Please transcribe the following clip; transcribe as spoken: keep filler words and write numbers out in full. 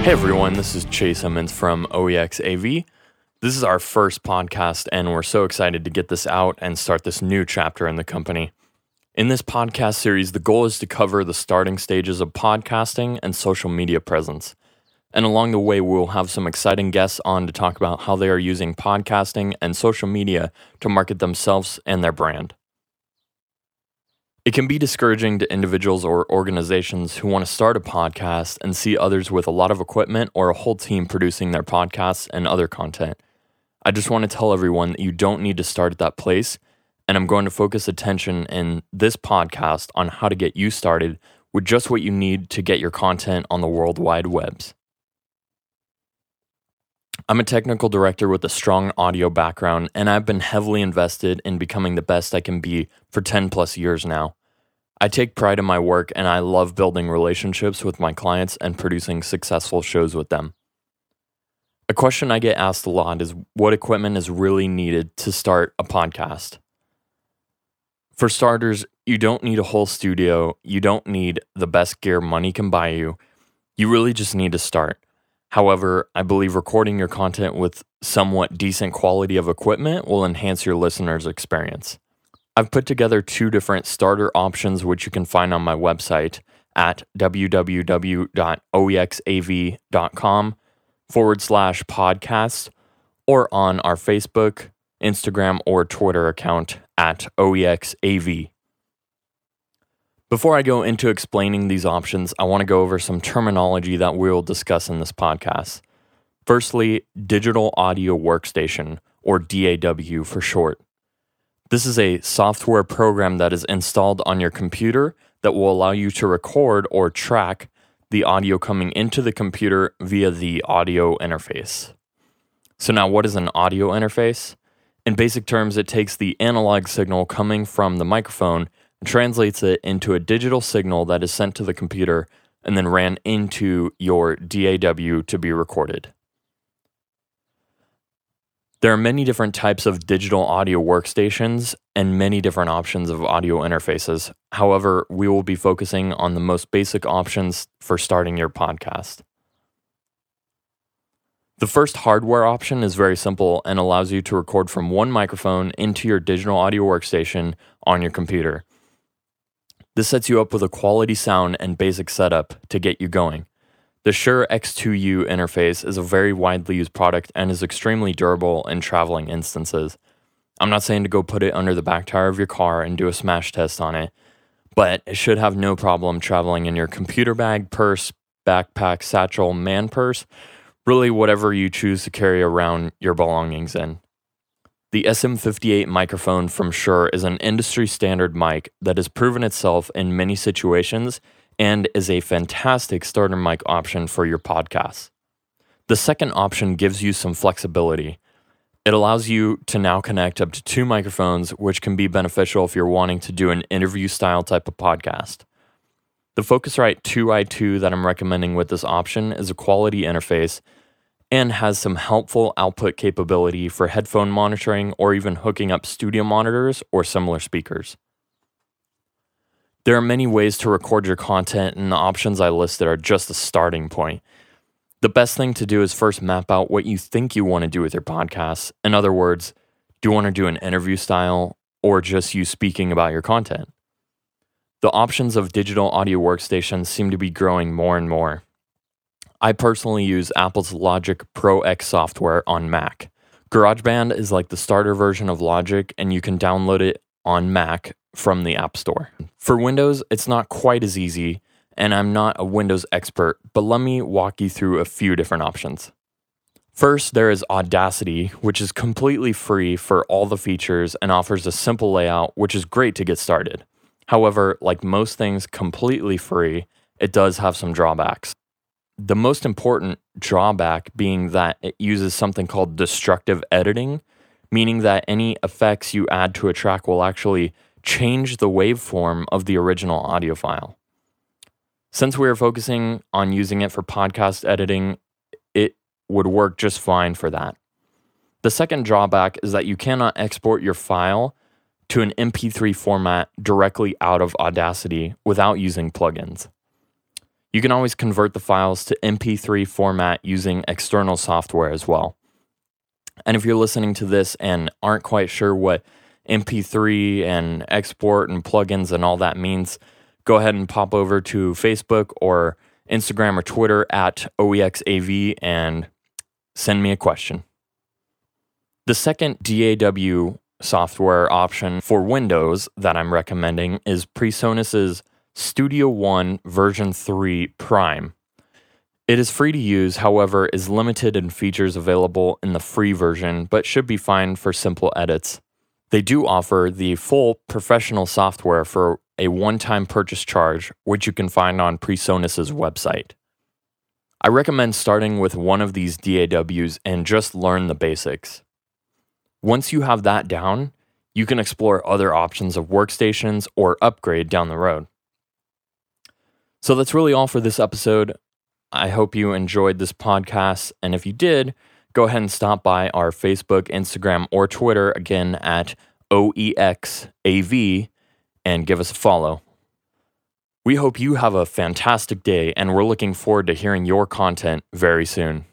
Hey everyone, this is Chase Emmons from O E X A V. This is our first podcast, and we're so excited to get this out and start this new chapter in the company. In this podcast series, the goal is to cover the starting stages of podcasting and social media presence. And along the way, we'll have some exciting guests on to talk about how they are using podcasting and social media to market themselves and their brand. It can be discouraging to individuals or organizations who want to start a podcast and see others with a lot of equipment or a whole team producing their podcasts and other content. I just want to tell everyone that you don't need to start at that place, and I'm going to focus attention in this podcast on how to get you started with just what you need to get your content on the World Wide Webs. I'm a technical director with a strong audio background, and I've been heavily invested in becoming the best I can be for ten plus years now. I take pride in my work, and I love building relationships with my clients and producing successful shows with them. A question I get asked a lot is what equipment is really needed to start a podcast? For starters, you don't need a whole studio. You don't need the best gear money can buy you. You really just need to start. However, I believe recording your content with somewhat decent quality of equipment will enhance your listeners' experience. I've put together two different starter options, which you can find on my website at www.oexav.com forward slash podcast or on our Facebook, Instagram, or Twitter account at OEXAV. Before I go into explaining these options, I want to go over some terminology that we'll discuss in this podcast. Firstly, Digital Audio Workstation, or D A W for short. This is a software program that is installed on your computer that will allow you to record or track the audio coming into the computer via the audio interface. So now, what is an audio interface? In basic terms, it takes the analog signal coming from the microphone and translates it into a digital signal that is sent to the computer and then ran into your D A W to be recorded. There are many different types of digital audio workstations and many different options of audio interfaces. However, we will be focusing on the most basic options for starting your podcast. The first hardware option is very simple and allows you to record from one microphone into your digital audio workstation on your computer. This sets you up with a quality sound and basic setup to get you going. The Shure X two U interface is a very widely used product and is extremely durable in traveling instances. I'm not saying to go put it under the back tire of your car and do a smash test on it, but it should have no problem traveling in your computer bag, purse, backpack, satchel, man purse, really whatever you choose to carry around your belongings in. The S M fifty-eight microphone from Shure is an industry standard mic that has proven itself in many situations and is a fantastic starter mic option for your podcast. The second option gives you some flexibility. It allows you to now connect up to two microphones, which can be beneficial if you're wanting to do an interview style type of podcast. The Focusrite two i two that I'm recommending with this option is a quality interface and has some helpful output capability for headphone monitoring or even hooking up studio monitors or similar speakers. There are many ways to record your content, and the options I listed are just a starting point. The best thing to do is first map out what you think you want to do with your podcast. In other words, do you want to do an interview style or just you speaking about your content? The options of digital audio workstations seem to be growing more and more. I personally use Apple's Logic Pro X software on Mac. GarageBand is like the starter version of Logic, and you can download it on Mac from the App Store. For Windows, it's not quite as easy, and I'm not a Windows expert, but let me walk you through a few different options. First, there is Audacity, which is completely free for all the features and offers a simple layout, which is great to get started. However, like most things completely free, it does have some drawbacks. The most important drawback being that it uses something called destructive editing, meaning that any effects you add to a track will actually change the waveform of the original audio file. Since we are focusing on using it for podcast editing, it would work just fine for that. The second drawback is that you cannot export your file to an M P three format directly out of Audacity without using plugins. You can always convert the files to M P three format using external software as well. And if you're listening to this and aren't quite sure what M P three and export and plugins and all that means, go ahead and pop over to Facebook or Instagram or Twitter at O E X A V and send me a question. The second D A W software option for Windows that I'm recommending is PreSonus's Studio One version three Prime. It is free to use, however, is limited in features available in the free version, but should be fine for simple edits. They do offer the full professional software for a one-time purchase charge, which you can find on PreSonus's website. I recommend starting with one of these D A Ws and just learn the basics. Once you have that down, you can explore other options of workstations or upgrade down the road. So that's really all for this episode. I hope you enjoyed this podcast, and if you did, go ahead and stop by our Facebook, Instagram, or Twitter, again at O E X A V, and give us a follow. We hope you have a fantastic day, and we're looking forward to hearing your content very soon.